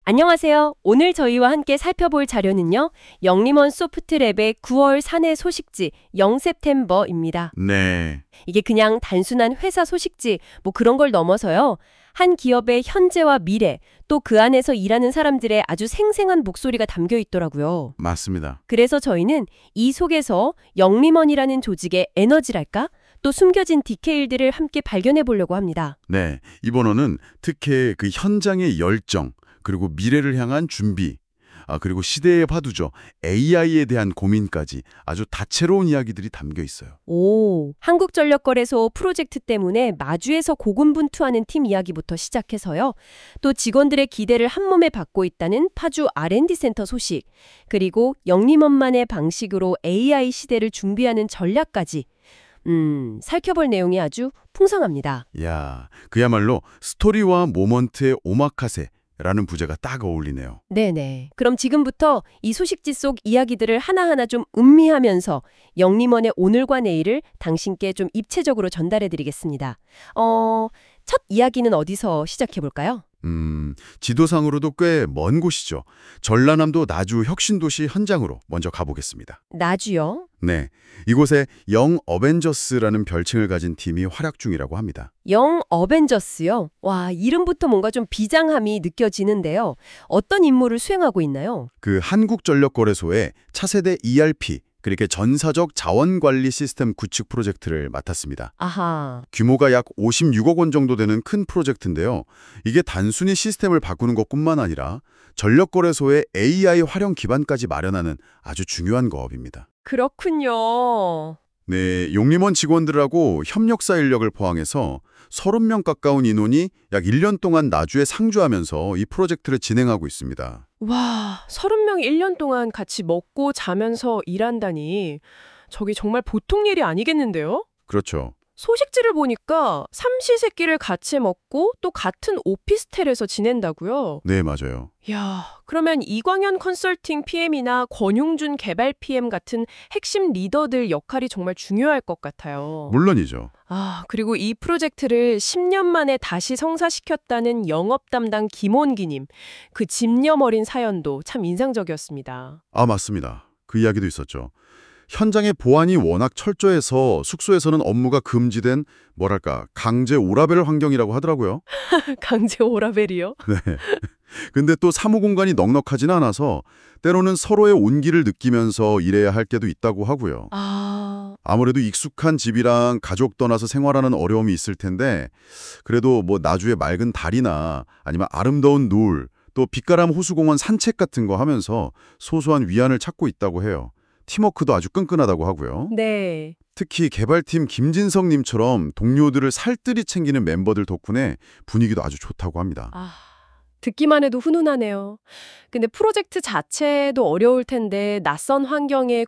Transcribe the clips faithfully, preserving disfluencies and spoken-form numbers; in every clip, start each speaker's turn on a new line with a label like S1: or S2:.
S1: 안녕하세요. 오늘 저희와 함께 살펴볼 자료는요. 영림원 소프트랩의 구월 사내 소식지 영셉템버입니다.
S2: 네,
S1: 이게 그냥 단순한 회사 소식지 뭐 그런 걸 넘어서요. 한 기업의 현재와 미래, 또 그 안에서 일하는 사람들의 아주 생생한 목소리가 담겨 있더라고요.
S2: 맞습니다.
S1: 그래서 저희는 이 속에서 영림원이라는 조직의 에너지랄까? 또 숨겨진 디테일들을 함께 발견해 보려고 합니다.
S2: 네, 이번 호는 특히 그 현장의 열정, 그리고 미래를 향한 준비, 아, 그리고 시대의 화두죠. 에이아이에 대한 고민까지 아주 다채로운 이야기들이 담겨 있어요.
S1: 오, 한국전력거래소 프로젝트 때문에 마주에서 고군분투하는 팀 이야기부터 시작해서요. 또 직원들의 기대를 한몸에 받고 있다는 파주 알앤디 센터 소식, 그리고 영림원만의 방식으로 에이아이 시대를 준비하는 전략까지 음, 살펴볼 내용이 아주 풍성합니다.
S2: 야, 그야말로 스토리와 모먼트의 오마카세 라는 부제가 딱 어울리네요.
S1: 네네. 그럼 지금부터 이 소식지 속 이야기들을 하나하나 좀 음미하면서 영림원의 오늘과 내일을 당신께 좀 입체적으로 전달해 드리겠습니다. 어, 첫 이야기는 어디서 시작해 볼까요?
S2: 음, 지도상으로도 꽤 먼 곳이죠. 전라남도 나주 혁신도시 현장으로 먼저 가보겠습니다.
S1: 나주요?
S2: 네, 이곳에 영 어벤져스라는 별칭을 가진 팀이 활약 중이라고 합니다.
S1: 영 어벤져스요? 와, 이름부터 뭔가 좀 비장함이 느껴지는데요. 어떤 임무를 수행하고 있나요?
S2: 그 한국전력거래소의 차세대 이알피, 그러니까 전사적 자원관리 시스템 구축 프로젝트를 맡았습니다.
S1: 아하.
S2: 규모가 약 오십육억 원 정도 되는 큰 프로젝트인데요. 이게 단순히 시스템을 바꾸는 것뿐만 아니라 전력거래소의 에이아이 활용 기반까지 마련하는 아주 중요한 거업입니다.
S1: 그렇군요.
S2: 네, 용림원 직원들하고 협력사 인력을 포함해서 서른 명 가까운 인원이 약 일 년 동안 나주에 상주하면서 이 프로젝트를 진행하고 있습니다.
S3: 와, 서른 명이 일 년 동안 같이 먹고 자면서 일한다니 저게 정말 보통 일이 아니겠는데요?
S2: 그렇죠.
S3: 소식지를 보니까 삼시세끼를 같이 먹고 또 같은 오피스텔에서 지낸다고요?
S2: 네, 맞아요.
S3: 야, 그러면 이광현 컨설팅 피엠이나 권용준 개발 피엠 같은 핵심 리더들 역할이 정말 중요할 것 같아요.
S2: 물론이죠.
S3: 아, 그리고 이 프로젝트를 십 년 만에 다시 성사시켰다는 영업 담당 김원기님, 그 집념 어린 사연도 참 인상적이었습니다.
S2: 아, 맞습니다. 그 이야기도 있었죠. 현장의 보안이 워낙 철저해서 숙소에서는 업무가 금지된 뭐랄까 강제 오라벨 환경이라고 하더라고요.
S3: 강제 오라벨이요?
S2: 네. 근데 또 사무 공간이 넉넉하진 않아서 때로는 서로의 온기를 느끼면서 일해야 할 때도 있다고 하고요.
S3: 아,
S2: 아무래도 익숙한 집이랑 가족 떠나서 생활하는 어려움이 있을 텐데 그래도 뭐 나주의 맑은 달이나 아니면 아름다운 노을 또 빛가람 호수공원 산책 같은 거 하면서 소소한 위안을 찾고 있다고 해요. 팀워크도 아주 끈끈하다고 하고요.
S3: 네.
S2: 특히 개발팀 김진성님처럼 동료들을 살뜰히 챙기는 멤버들 덕분에 분위기도 아주 좋다고 합니다.
S3: 아, 듣기만 해도 훈훈하네요. 근데 프로젝트 자체도 어려울 텐데 낯선 환경에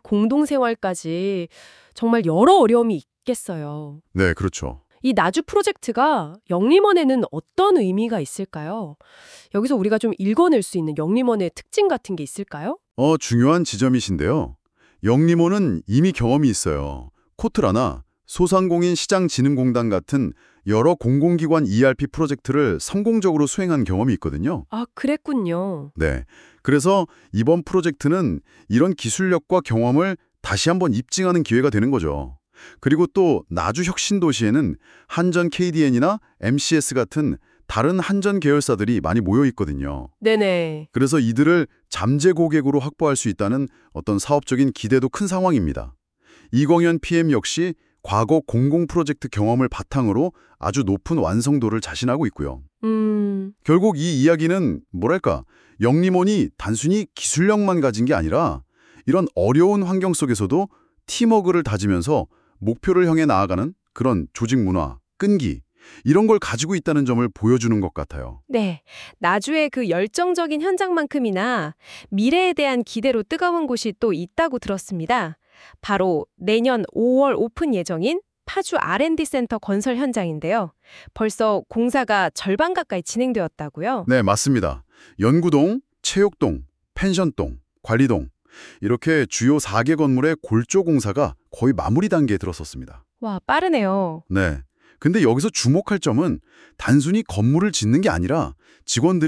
S3: 공동생활까지 정말 여러 어려움이 있겠어요.
S2: 네, 그렇죠.
S3: 이 나주 프로젝트가 영림원에는 어떤 의미가 있을까요? 여기서 우리가 좀 읽어낼 수 있는 영림원의 특징 같은 게 있을까요?
S2: 어, 중요한 지점이신데요. 영림원은 이미 경험이 있어요. 코트라나 소상공인 시장진흥공단 같은 여러 공공기관 이알피 프로젝트를 성공적으로 수행한 경험이 있거든요.
S3: 아, 그랬군요.
S2: 네. 그래서 이번 프로젝트는 이런 기술력과 경험을 다시 한번 입증하는 기회가 되는 거죠. 그리고 또 나주 혁신도시에는 한전 케이디엔이나 엠씨에스 같은 다른 한전 계열사들이 많이 모여 있거든요.
S3: 네네.
S2: 그래서 이들을 잠재 고객으로 확보할 수 있다는 어떤 사업적인 기대도 큰 상황입니다. 이광현 피엠 역시 과거 공공 프로젝트 경험을 바탕으로 아주 높은 완성도를 자신하고 있고요.
S3: 음,
S2: 결국 이 이야기는 뭐랄까, 영림원이 단순히 기술력만 가진 게 아니라 이런 어려운 환경 속에서도 팀워크를 다지면서 목표를 향해 나아가는 그런 조직 문화, 끈기, 이런 걸 가지고 있다는 점을 보여주는 것 같아요.
S3: 네. 나주의 그 열정적인 현장만큼이나 미래에 대한 기대로 뜨거운 곳이 또 있다고 들었습니다. 바로 내년 오월 오픈 예정인 파주 알앤디 센터 건설 현장인데요. 벌써 공사가 절반 가까이 진행되었다고요?
S2: 네, 맞습니다. 연구동, 체육동, 펜션동, 관리동 이렇게 주요 네 개 건물의 골조 공사가 거의 마무리 단계에 들었었습니다.
S3: 와, 빠르네요.
S2: 네. 근데 여기서 주목할 점은 단순히 건물을 짓는 게 아니라 직원들이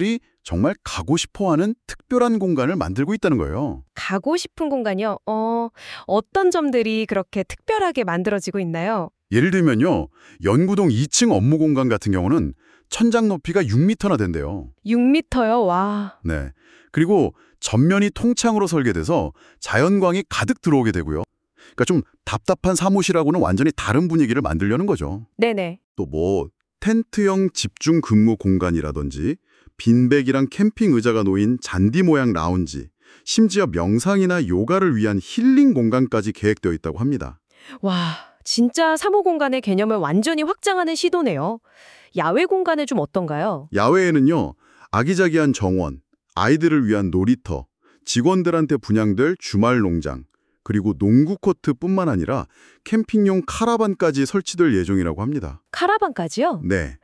S2: 정말 가고 싶어하는 특별한 공간을 만들고 있다는 거예요.
S3: 가고 싶은 공간이요? 어, 어떤 점들이 그렇게 특별하게 만들어지고 있나요?
S2: 예를 들면요. 연구동 이 층 업무 공간 같은 경우는 천장 높이가 육 미터나 된대요.
S3: 육 미터요? 와.
S2: 네. 그리고 전면이 통창으로 설계돼서 자연광이 가득 들어오게 되고요. 그러니까 좀 답답한 사무실하고는 완전히 다른 분위기를 만들려는 거죠.
S3: 네네.
S2: 또 뭐 텐트형 집중 근무 공간이라든지 빈백이랑 캠핑 의자가 놓인 잔디 모양 라운지, 심지어 명상이나 요가를 위한 힐링 공간까지 계획되어 있다고 합니다.
S3: 와, 진짜 사무 공간의 개념을 완전히 확장하는 시도네요. 야외 공간은 좀 어떤가요?
S2: 야외에는요. 아기자기한 정원, 아이들을 위한 놀이터, 직원들한테 분양될 주말 농장, 그리고 농구 코트뿐만 아니라 캠핑용 카라반까지 설치될 예정이라고 합니다.
S3: 카라반까지요?
S2: 네.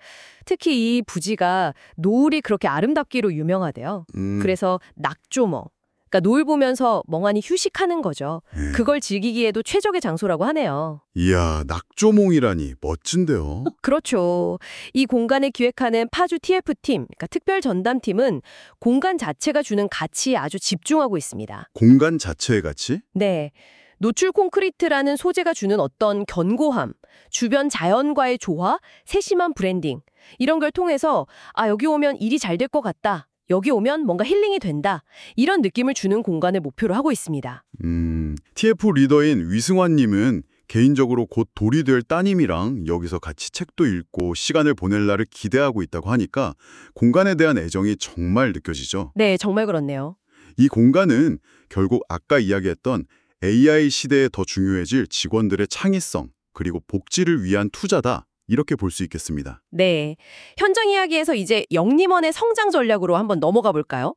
S3: 특히 이 부지가 노을이 그렇게 아름답기로 유명하대요.
S2: 음,
S3: 그래서 낙조머. 그러니까 노을 보면서 멍하니 휴식하는 거죠.
S2: 예.
S3: 그걸 즐기기에도 최적의 장소라고 하네요.
S2: 이야, 낙조몽이라니 멋진데요.
S3: 그렇죠. 이 공간을 기획하는 파주 티에프팀, 그러니까 특별 전담팀은 공간 자체가 주는 가치에 아주 집중하고 있습니다.
S2: 공간 자체의 가치?
S3: 네. 노출 콘크리트라는 소재가 주는 어떤 견고함, 주변 자연과의 조화, 세심한 브랜딩 이런 걸 통해서 아, 여기 오면 일이 잘 될 것 같다. 여기 오면 뭔가 힐링이 된다. 이런 느낌을 주는 공간을 목표로 하고 있습니다.
S2: 음, 티에프 리더인 위승환 님은 개인적으로 곧 돌이 될 따님이랑 여기서 같이 책도 읽고 시간을 보낼 날을 기대하고 있다고 하니까 공간에 대한 애정이 정말 느껴지죠.
S3: 네, 정말 그렇네요.
S2: 이 공간은 결국 아까 이야기했던 에이아이 시대에 더 중요해질 직원들의 창의성 그리고 복지를 위한 투자다. 이렇게 볼 수 있겠습니다.
S3: 네. 현장 이야기에서 이제 영림원의 성장 전략으로 한번 넘어가 볼까요?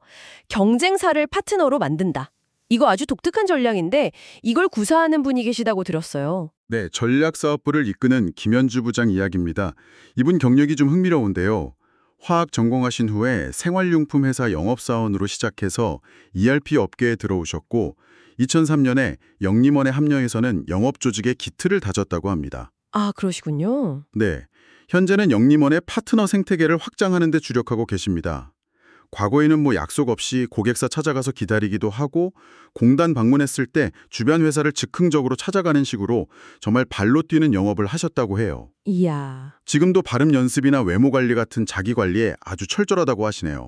S3: 경쟁사를 파트너로 만든다. 이거 아주 독특한 전략인데 이걸 구사하는 분이 계시다고 들었어요.
S2: 네, 전략사업부를 이끄는 김현주 부장 이야기입니다. 이분 경력이 좀 흥미로운데요. 화학 전공하신 후에 생활용품 회사 영업사원으로 시작해서 이알피 업계에 들어오셨고 이천삼 년에 영림원에 합류해서는 영업조직의 기틀을 다졌다고 합니다.
S3: 아, 그러시군요.
S2: 네, 현재는 영림원의 파트너 생태계를 확장하는 데 주력하고 계십니다. 과거에는 뭐 약속 없이 고객사 찾아가서 기다리기도 하고 공단 방문했을 때 주변 회사를 즉흥적으로 찾아가는 식으로 정말 발로 뛰는 영업을 하셨다고 해요.
S3: 이야,
S2: 지금도 발음 연습이나 외모 관리 같은 자기 관리에 아주 철저하다고 하시네요.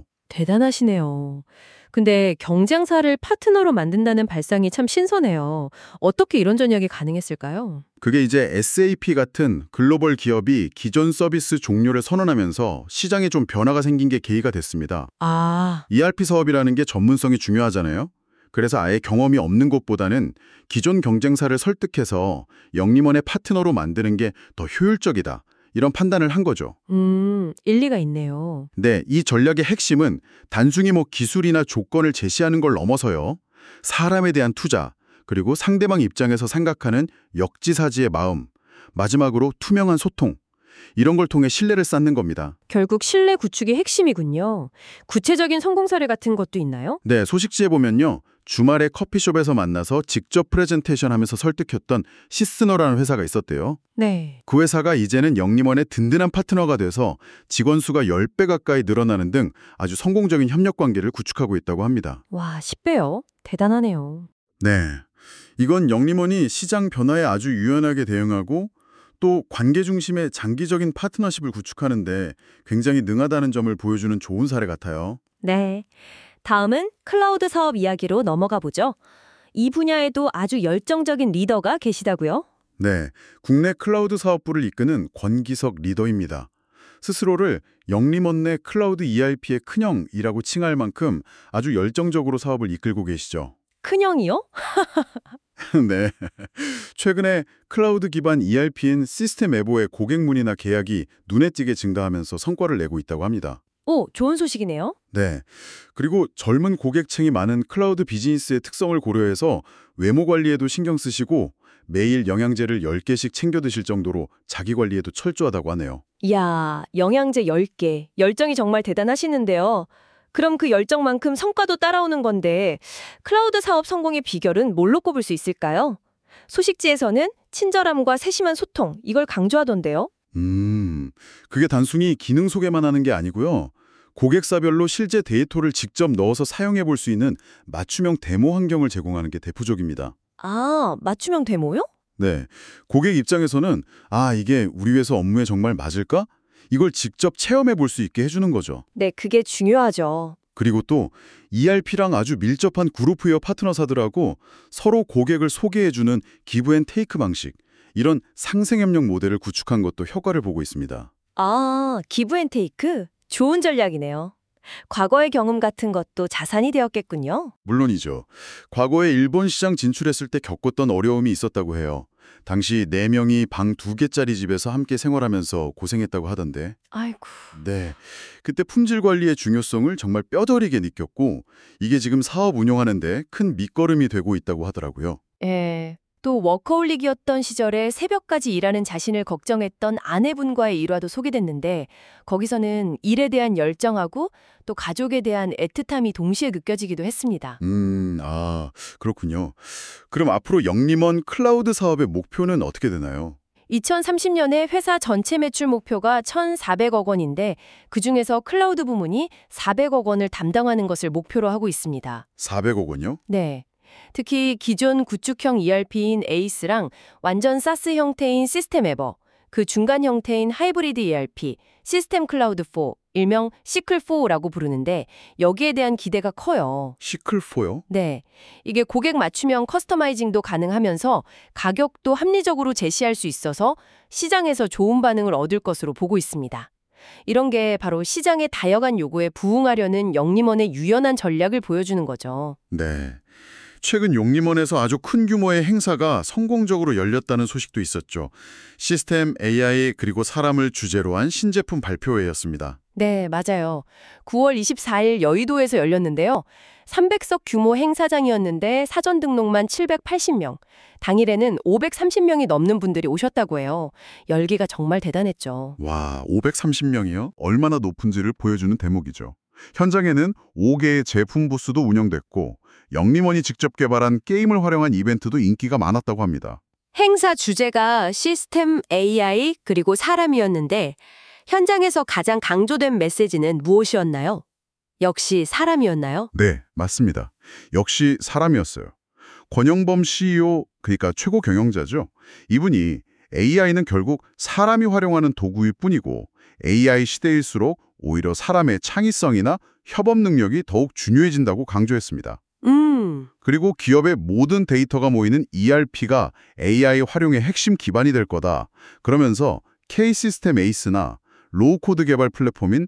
S3: 대단하시네요. 근데 경쟁사를 파트너로 만든다는 발상이 참 신선해요. 어떻게 이런 전략이 가능했을까요?
S2: 그게 이제 에스에이피 같은 글로벌 기업이 기존 서비스 종료를 선언하면서 시장에 좀 변화가 생긴 게 계기가 됐습니다.
S3: 아,
S2: 이알피 사업이라는 게 전문성이 중요하잖아요. 그래서 아예 경험이 없는 곳보다는 기존 경쟁사를 설득해서 영림원의 파트너로 만드는 게 더 효율적이다. 이런 판단을 한 거죠.
S3: 음, 일리가 있네요.
S2: 네, 이 전략의 핵심은 단순히 뭐 기술이나 조건을 제시하는 걸 넘어서요. 사람에 대한 투자, 그리고 상대방 입장에서 생각하는 역지사지의 마음, 마지막으로 투명한 소통, 이런 걸 통해 신뢰를 쌓는 겁니다.
S3: 결국 신뢰 구축이 핵심이군요. 구체적인 성공 사례 같은 것도 있나요?
S2: 네, 소식지에 보면요. 주말에 커피숍에서 만나서 직접 프레젠테이션 하면서 설득했던 시스너라는 회사가 있었대요.
S3: 네.
S2: 그 회사가 이제는 영림원의 든든한 파트너가 돼서 직원 수가 십 배 가까이 늘어나는 등 아주 성공적인 협력 관계를 구축하고 있다고 합니다.
S3: 와, 십 배요? 대단하네요.
S2: 네, 이건 영림원이 시장 변화에 아주 유연하게 대응하고 또 관계 중심의 장기적인 파트너십을 구축하는데 굉장히 능하다는 점을 보여주는 좋은 사례 같아요.
S1: 네. 다음은 클라우드 사업 이야기로 넘어가 보죠. 이 분야에도 아주 열정적인 리더가 계시다고요?
S2: 네, 국내 클라우드 사업부를 이끄는 권기석 리더입니다. 스스로를 영림원 내 클라우드 이알피의 큰형이라고 칭할 만큼 아주 열정적으로 사업을 이끌고 계시죠.
S1: 큰형이요?
S2: 네, 최근에 클라우드 기반 이알피인 시스템 에보의 고객 문의나 계약이 눈에 띄게 증가하면서 성과를 내고 있다고 합니다.
S1: 오, 좋은 소식이네요.
S2: 네, 그리고 젊은 고객층이 많은 클라우드 비즈니스의 특성을 고려해서 외모 관리에도 신경 쓰시고 매일 영양제를 열 개씩 챙겨 드실 정도로 자기 관리에도 철저하다고 하네요.
S1: 이야, 영양제 열 개. 열정이 정말 대단하시는데요. 그럼 그 열정만큼 성과도 따라오는 건데 클라우드 사업 성공의 비결은 뭘로 꼽을 수 있을까요? 소식지에서는 친절함과 세심한 소통, 이걸 강조하던데요.
S2: 음, 그게 단순히 기능 소개만 하는 게 아니고요. 고객사별로 실제 데이터를 직접 넣어서 사용해 볼 수 있는 맞춤형 데모 환경을 제공하는 게 대표적입니다.
S1: 아, 맞춤형 데모요?
S2: 네, 고객 입장에서는 아, 이게 우리 회사 업무에 정말 맞을까? 이걸 직접 체험해 볼 수 있게 해주는 거죠.
S1: 네, 그게 중요하죠.
S2: 그리고 또 이알피랑 아주 밀접한 그룹웨어 파트너사들하고 서로 고객을 소개해주는 기브앤테이크 방식, 이런 상생협력 모델을 구축한 것도 효과를 보고 있습니다.
S1: 아, 기브앤테이크? 좋은 전략이네요. 과거의 경험 같은 것도 자산이 되었겠군요.
S2: 물론이죠. 과거에 일본 시장 진출했을 때 겪었던 어려움이 있었다고 해요. 당시 네 명이 방 두 개짜리 집에서 함께 생활하면서 고생했다고 하던데.
S1: 아이고.
S2: 네, 그때 품질 관리의 중요성을 정말 뼈저리게 느꼈고 이게 지금 사업 운영하는 데 큰 밑거름이 되고 있다고 하더라고요.
S1: 예. 또 워커홀릭이었던 시절에 새벽까지 일하는 자신을 걱정했던 아내분과의 일화도 소개됐는데 거기서는 일에 대한 열정하고 또 가족에 대한 애틋함이 동시에 느껴지기도 했습니다.
S2: 음, 아, 그렇군요. 그럼 앞으로 영림원 클라우드 사업의 목표는 어떻게 되나요?
S1: 이천삼십 년에 회사 전체 매출 목표가 천사백억 원인데 그중에서 클라우드 부문이 사백억 원을 담당하는 것을 목표로 하고 있습니다.
S2: 사백억 원요?
S1: 네. 특히 기존 구축형 이알피인 에이스랑 완전 사스 형태인 시스템 에버, 그 중간 형태인 하이브리드 이알피, 시스템 클라우드 사, 일명 시클사라고 부르는데 여기에 대한 기대가 커요.
S2: 시클사요?
S1: 네. 이게 고객 맞춤형 커스터마이징도 가능하면서 가격도 합리적으로 제시할 수 있어서 시장에서 좋은 반응을 얻을 것으로 보고 있습니다. 이런 게 바로 시장의 다양한 요구에 부응하려는 영림원의 유연한 전략을 보여주는 거죠.
S2: 네. 최근 용림원에서 아주 큰 규모의 행사가 성공적으로 열렸다는 소식도 있었죠. 시스템, 에이아이 그리고 사람을 주제로 한 신제품 발표회였습니다.
S1: 네, 맞아요. 구월 이십사일 여의도에서 열렸는데요. 삼백 석 규모 행사장이었는데 사전 등록만 칠백팔십 명, 당일에는 오백삼십 명이 넘는 분들이 오셨다고 해요. 열기가 정말 대단했죠.
S2: 와, 오백삼십 명이요? 얼마나 높은지를 보여주는 대목이죠. 현장에는 다섯 개의 제품 부스도 운영됐고 영림원이 직접 개발한 게임을 활용한 이벤트도 인기가 많았다고 합니다.
S1: 행사 주제가 시스템, 에이아이 그리고 사람이었는데 현장에서 가장 강조된 메시지는 무엇이었나요? 역시 사람이었나요?
S2: 네, 맞습니다. 역시 사람이었어요. 권영범 씨이오, 그러니까 최고 경영자죠. 이분이 에이아이는 결국 사람이 활용하는 도구일 뿐이고 에이아이 시대일수록 오히려 사람의 창의성이나 협업 능력이 더욱 중요해진다고 강조했습니다.
S1: 음,
S2: 그리고 기업의 모든 데이터가 모이는 이알피가 에이아이 활용의 핵심 기반이 될 거다. 그러면서 K-시스템 에이스나 로우코드 개발 플랫폼인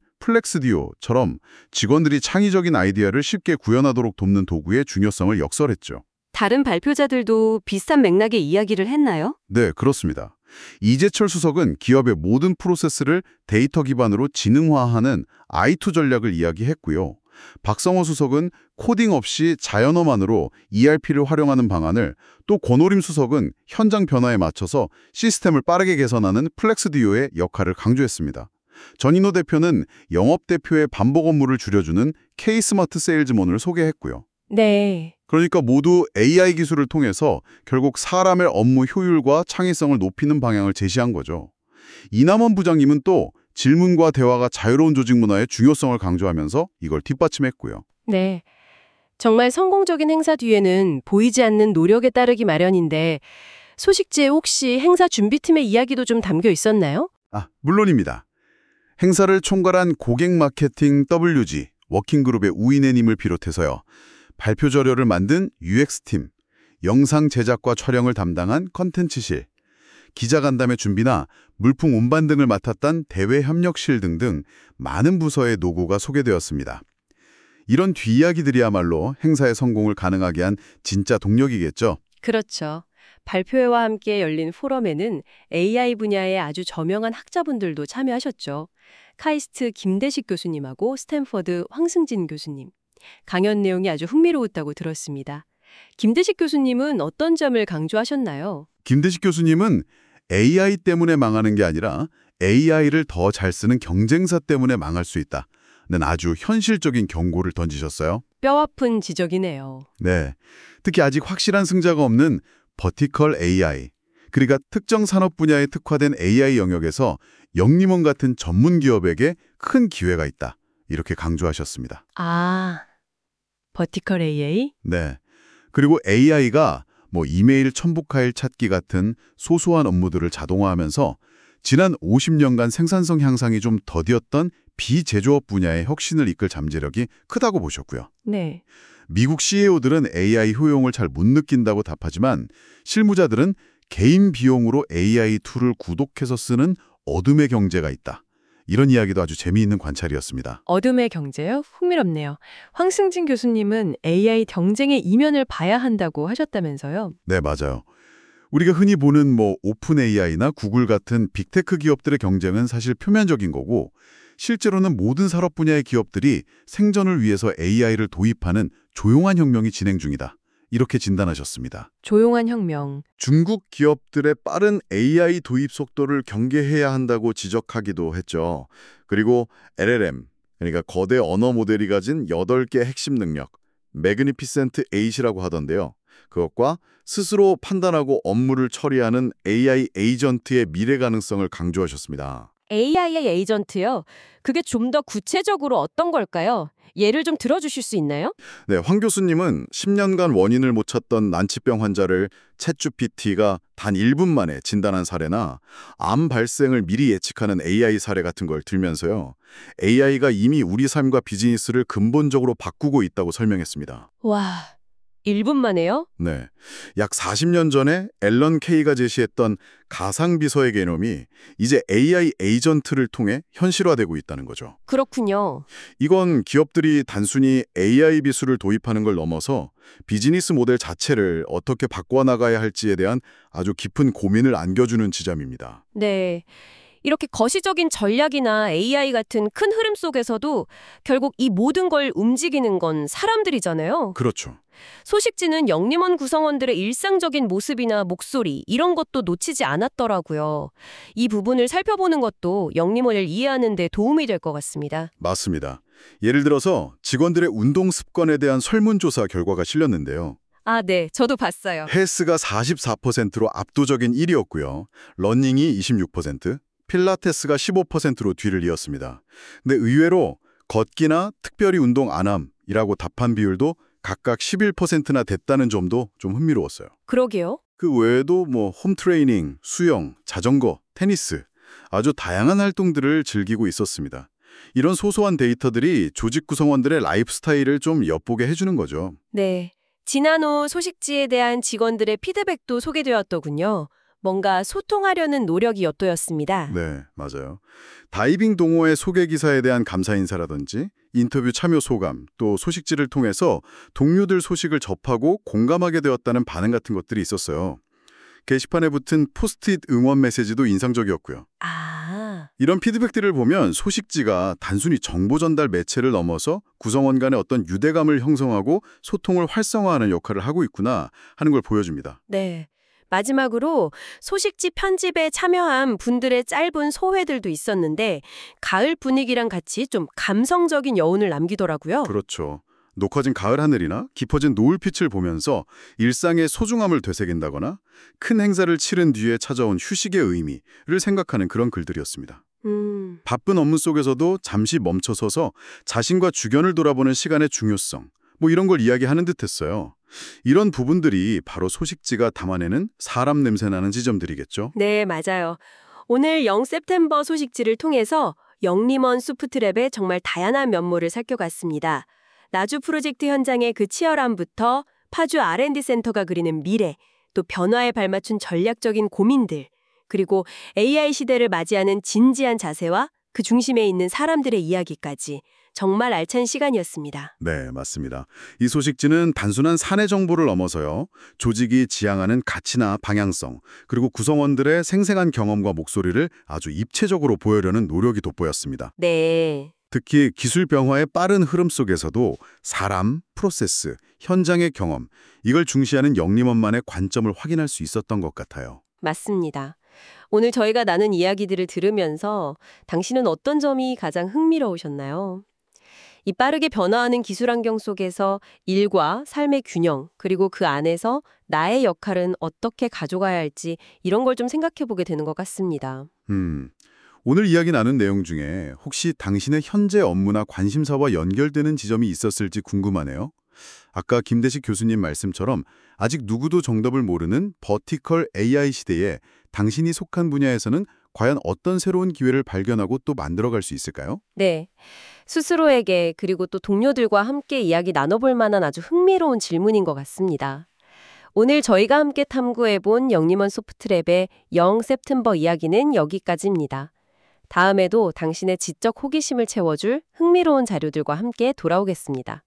S2: 플렉스디오처럼 직원들이 창의적인 아이디어를 쉽게 구현하도록 돕는 도구의 중요성을 역설했죠.
S1: 다른 발표자들도 비슷한 맥락의 이야기를 했나요?
S2: 네, 그렇습니다. 이재철 수석은 기업의 모든 프로세스를 데이터 기반으로 지능화하는 아이투 전략을 이야기했고요. 박성호 수석은 코딩 없이 자연어만으로 이알피를 활용하는 방안을, 또 권오림 수석은 현장 변화에 맞춰서 시스템을 빠르게 개선하는 플렉스디오의 역할을 강조했습니다. 전인호 대표는 영업대표의 반복 업무를 줄여주는 K-스마트 세일즈몬을 소개했고요.
S1: 네.
S2: 그러니까 모두 에이아이 기술을 통해서 결국 사람의 업무 효율과 창의성을 높이는 방향을 제시한 거죠. 이남원 부장님은 또 질문과 대화가 자유로운 조직 문화의 중요성을 강조하면서 이걸 뒷받침했고요.
S1: 네. 정말 성공적인 행사 뒤에는 보이지 않는 노력에 따르기 마련인데 소식지에 혹시 행사 준비팀의 이야기도 좀 담겨 있었나요?
S2: 아, 물론입니다. 행사를 총괄한 고객 마케팅 더블유지 워킹그룹의 우인혜님을 비롯해서요. 발표 자료를 만든 유엑스팀, 영상 제작과 촬영을 담당한 컨텐츠실, 기자간담회 준비나 물품 운반 등을 맡았던 대외협력실 등등 많은 부서의 노고가 소개되었습니다. 이런 뒷이야기들이야말로 행사의 성공을 가능하게 한 진짜 동력이겠죠.
S1: 그렇죠. 발표회와 함께 열린 포럼에는 에이아이 분야의 아주 저명한 학자분들도 참여하셨죠. 카이스트 김대식 교수님하고 스탠퍼드 황승진 교수님. 강연 내용이 아주 흥미로웠다고 들었습니다. 김대식 교수님은 어떤 점을 강조하셨나요?
S2: 김대식 교수님은 에이아이 때문에 망하는 게 아니라 에이아이를 더 잘 쓰는 경쟁사 때문에 망할 수 있다는 아주 현실적인 경고를 던지셨어요.
S1: 뼈아픈 지적이네요.
S2: 네, 특히 아직 확실한 승자가 없는 버티컬 에이아이, 그러니까 특정 산업 분야에 특화된 에이아이 영역에서 영림원 같은 전문 기업에게 큰 기회가 있다. 이렇게 강조하셨습니다.
S3: 아, 버티컬 에이아이?
S2: 네. 그리고 에이아이가 뭐 이메일 첨부 파일 찾기 같은 소소한 업무들을 자동화하면서 지난 오십 년간 생산성 향상이 좀 더디었던 비제조업 분야의 혁신을 이끌 잠재력이 크다고 보셨고요.
S3: 네.
S2: 미국 씨이오들은 에이아이 효용을 잘 못 느낀다고 답하지만 실무자들은 개인 비용으로 에이아이 툴을 구독해서 쓰는 어둠의 경제가 있다. 이런 이야기도 아주 재미있는 관찰이었습니다.
S3: 어둠의 경제요? 흥미롭네요. 황승진 교수님은 에이아이 경쟁의 이면을 봐야 한다고 하셨다면서요?
S2: 네, 맞아요. 우리가 흔히 보는 뭐 오픈 에이아이나 구글 같은 빅테크 기업들의 경쟁은 사실 표면적인 거고 실제로는 모든 산업 분야의 기업들이 생존을 위해서 에이아이를 도입하는 조용한 혁명이 진행 중이다. 이렇게 진단하셨습니다.
S3: 조용한 혁명.
S4: 중국 기업들의 빠른 에이아이 도입 속도를 경계해야 한다고 지적하기도 했죠. 그리고 엘엘엠, 그러니까 거대 언어 모델이 가진 여덟 개 핵심 능력, 매그니피센트 에잇이라고 하던데요. 그것과 스스로 판단하고 업무를 처리하는 에이아이 에이전트의 미래 가능성을 강조하셨습니다.
S1: 에이아이의 에이전트요? 그게 좀 더 구체적으로 어떤 걸까요? 예를 좀 들어주실 수 있나요?
S4: 네, 황 교수님은 십 년간 원인을 못 찾던 난치병 환자를 챗지피티가 단 일 분 만에 진단한 사례나 암 발생을 미리 예측하는 에이아이 사례 같은 걸 들면서요. 에이아이가 이미 우리 삶과 비즈니스를 근본적으로 바꾸고 있다고 설명했습니다.
S1: 와, 일 분 만에요?
S4: 네, 약 사십 년 전에 앨런 케이가 제시했던 가상비서의 개념이 이제 에이아이 에이전트를 통해 현실화되고 있다는 거죠.
S1: 그렇군요.
S4: 이건 기업들이 단순히 에이아이 기술을 도입하는 걸 넘어서 비즈니스 모델 자체를 어떻게 바꿔나가야 할지에 대한 아주 깊은 고민을 안겨주는 지점입니다.
S1: 네. 이렇게 거시적인 전략이나 에이아이 같은 큰 흐름 속에서도 결국 이 모든 걸 움직이는 건 사람들이잖아요.
S4: 그렇죠.
S1: 소식지는 영림원 구성원들의 일상적인 모습이나 목소리 이런 것도 놓치지 않았더라고요. 이 부분을 살펴보는 것도 영림원을 이해하는 데 도움이 될 것 같습니다.
S4: 맞습니다. 예를 들어서 직원들의 운동 습관에 대한 설문조사 결과가 실렸는데요.
S1: 아, 네. 저도 봤어요.
S4: 헬스가 사십사 퍼센트로 압도적인 일 위였고요. 러닝이 이십육 퍼센트, 필라테스가 십오 퍼센트로 뒤를 이었습니다. 근데 의외로 걷기나 특별히 운동 안 함이라고 답한 비율도 각각 십일 퍼센트나 됐다는 점도 좀 흥미로웠어요.
S1: 그러게요.
S4: 그 외에도 뭐 홈트레이닝, 수영, 자전거, 테니스 아주 다양한 활동들을 즐기고 있었습니다. 이런 소소한 데이터들이 조직 구성원들의 라이프 스타일을 좀 엿보게 해주는 거죠.
S1: 네. 지난 후 소식지에 대한 직원들의 피드백도 소개되었더군요. 뭔가 소통하려는 노력이 엿보였습니다.
S4: 네, 맞아요. 다이빙 동호회 소개 기사에 대한 감사 인사라든지 인터뷰 참여 소감, 또 소식지를 통해서 동료들 소식을 접하고 공감하게 되었다는 반응 같은 것들이 있었어요. 게시판에 붙은 포스트잇 응원 메시지도 인상적이었고요.
S1: 아,
S4: 이런 피드백들을 보면 소식지가 단순히 정보 전달 매체를 넘어서 구성원 간의 어떤 유대감을 형성하고 소통을 활성화하는 역할을 하고 있구나 하는 걸 보여줍니다.
S1: 네. 마지막으로 소식지 편집에 참여한 분들의 짧은 소회들도 있었는데 가을 분위기랑 같이 좀 감성적인 여운을 남기더라고요.
S4: 그렇죠. 녹화진 가을 하늘이나 깊어진 노을빛을 보면서 일상의 소중함을 되새긴다거나 큰 행사를 치른 뒤에 찾아온 휴식의 의미를 생각하는 그런 글들이었습니다.
S1: 음,
S4: 바쁜 업무 속에서도 잠시 멈춰서서 자신과 주변을 돌아보는 시간의 중요성, 뭐 이런 걸 이야기하는 듯했어요. 이런 부분들이 바로 소식지가 담아내는 사람 냄새나는 지점들이겠죠.
S1: 네, 맞아요. 오늘 영 세프템버 소식지를 통해서 영림원 수프트랩의 정말 다양한 면모를 살펴봤습니다. 나주 프로젝트 현장의 그 치열함부터 파주 알앤디 센터가 그리는 미래, 또 변화에 발맞춘 전략적인 고민들, 그리고 에이아이 시대를 맞이하는 진지한 자세와 그 중심에 있는 사람들의 이야기까지 정말 알찬 시간이었습니다.
S4: 네, 맞습니다. 이 소식지는 단순한 사내 정보를 넘어서요. 조직이 지향하는 가치나 방향성, 그리고 구성원들의 생생한 경험과 목소리를 아주 입체적으로 보여려는 노력이 돋보였습니다.
S1: 네.
S4: 특히 기술 변화의 빠른 흐름 속에서도 사람, 프로세스, 현장의 경험, 이걸 중시하는 영림원만의 관점을 확인할 수 있었던 것 같아요.
S1: 맞습니다. 오늘 저희가 나눈 이야기들을 들으면서 당신은 어떤 점이 가장 흥미로우셨나요? 이 빠르게 변화하는 기술 환경 속에서 일과 삶의 균형, 그리고 그 안에서 나의 역할은 어떻게 가져가야 할지 이런 걸 좀 생각해 보게 되는 것 같습니다.
S4: 음,
S2: 오늘 이야기 나눈 내용 중에 혹시 당신의 현재 업무나 관심사와 연결되는 지점이 있었을지 궁금하네요. 아까 김대식 교수님 말씀처럼 아직 누구도 정답을 모르는 버티컬 에이아이 시대에 당신이 속한 분야에서는 과연 어떤 새로운 기회를 발견하고 또 만들어갈 수 있을까요?
S1: 네. 스스로에게 그리고 또 동료들과 함께 이야기 나눠볼 만한 아주 흥미로운 질문인 것 같습니다. 오늘 저희가 함께 탐구해본 영림원 소프트랩의 영 셉템버 이야기는 여기까지입니다. 다음에도 당신의 지적 호기심을 채워줄 흥미로운 자료들과 함께 돌아오겠습니다.